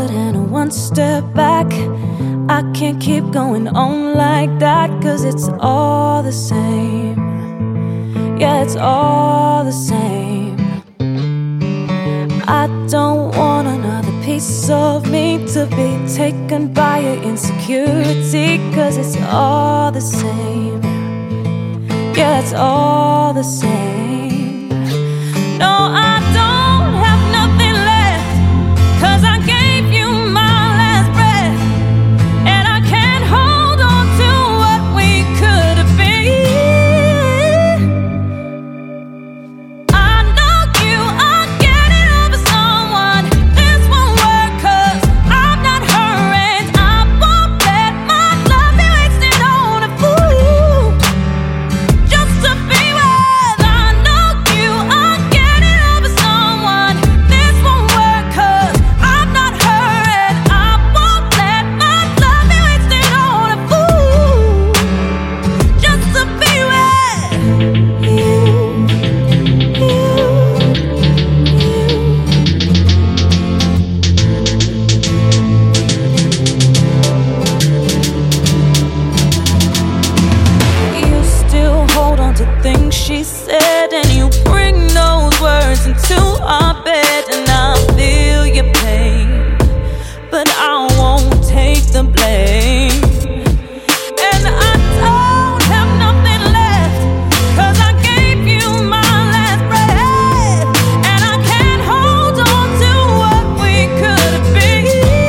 forward and a one step back. I can't keep going on like that, 'cause it's all the same. Yeah, it's all the same. I don't want another piece of me to be taken by your insecurity, 'cause it's all the same. Yeah, it's all the same. No, I don't have nothing left, 'cause I gave you my last breath, and I can't hold on to what we could have been. I know you are getting over someone. This won't work, 'cause I'm not her, and I won't let my love be wasted on a fool just to be with. I know you are getting over someone. This won't work, 'cause I'm not her, and I won't let my love be wasted on a fool just to be with you. You still hold on to things she said, and you bring those words into our bed, and I feel your pain, but I won't take the blame. And I don't have nothing left, 'cause I gave you my last breath, and I can't hold on to what we could have been.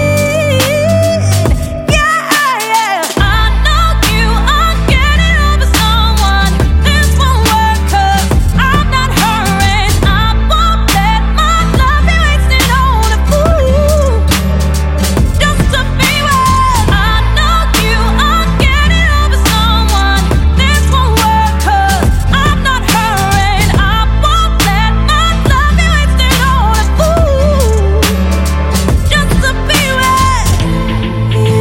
Yeah, I know you are getting over someone. This won't work, 'cause I'm not her, and I won't let my love be wasted on a fool just to be with. I know you are getting over someone. This won't work, 'cause I'm not her, and I won't let my love be wasted on a fool just to be with you.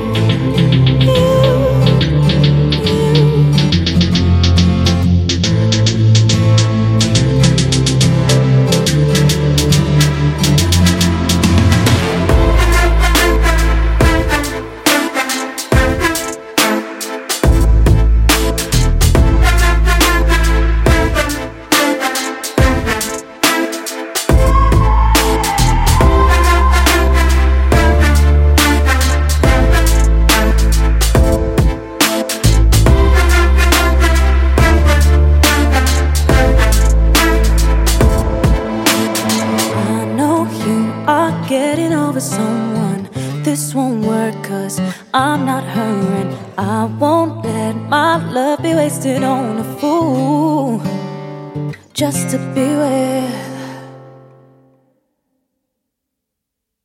I know you are getting over someone. This won't work, 'cause I'm not her, and I won't let my love be wasted on a fool just to be with.